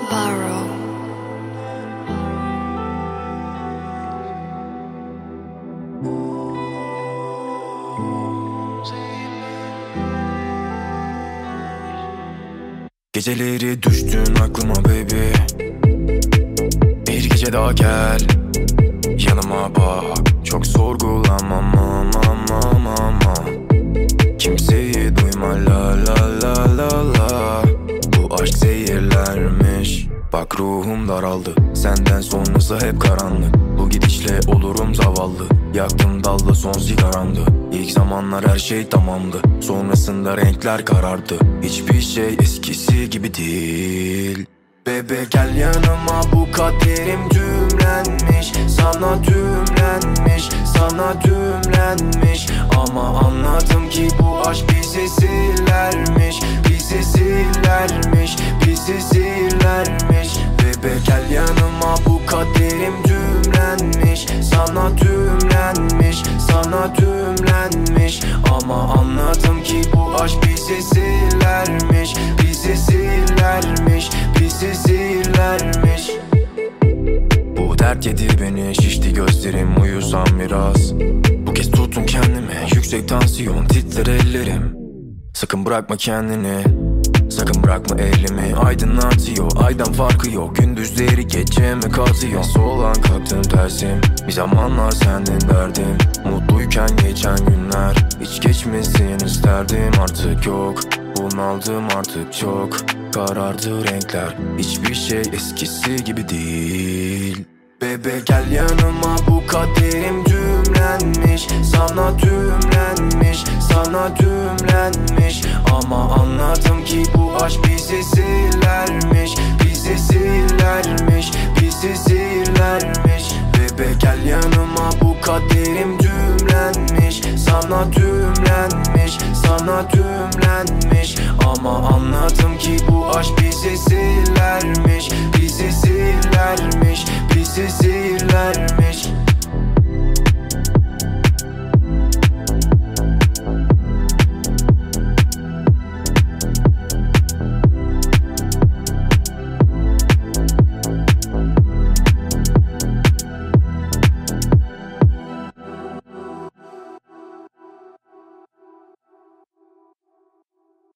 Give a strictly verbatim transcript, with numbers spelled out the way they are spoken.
Alvaro. Geceleri düştün aklıma baby. Bir gece daha gel yanıma bak. Çok sorgulamam aman aman. Kimseyi duyma la la la la la. Bu aşk zehirlermiş. Bak ruhum daraldı. Senden sonrası hep karanlık. Bu gidişle olurum zavallı. Yaktım dalda son sigaramdı. İlk zamanlar her şey tamamdı. Sonrasında renkler karardı. Hiçbir şey eskisi gibi değil. Bebe gel yanıma, bu kaderim düğümlenmiş. Sana düğümlenmiş, sana düğümlenmiş. Ama anladım ki bu aşk bizi zehirlermiş. Bizi zehirlermiş, bizi zehirlermiş. Bebe gel yanıma, bu kaderim düğümlenmiş. Sana düğümlenmiş, sana düğümlenmiş. Ama anladım ki bu aşk bizi zehirlermiş. Bizi zehirlermiş, bizi zehirlermiş. Bu dert yedi beni, şişti gözlerim, uyusam biraz. Bu kez tuttum kendime, yüksek tansiyon, titrer ellerim. Sakın bırakma kendini, sakın bırakma elimi. Aydınlatıyor, aydan farkı yok. Gündüzleri geceme katıyor. Solan kalktım tersim, bir zamanlar sendin derdim. Mutluyken geçen günler hiç geçmesin isterdim. Artık yok, bunaldım artık çok. Karardı renkler, hiçbir şey eskisi gibi değil. Bebe gel yanıma, bu kaderim düğümlenmiş. Sana düğümlenmiş, sana düğümlenmiş. Ama anladım ki bu aşk bizi zehirlermiş. Bizi zehirlermiş, bizi zehirlermiş. Bebe gel yanıma, bu kaderim düğümlenmiş. Sana düğümlenmiş, sana düğümlenmiş. Ama anladım ki bu aşk bizi zehirlermiş. Bizi zehirlermiş, bizi zehirlermiş.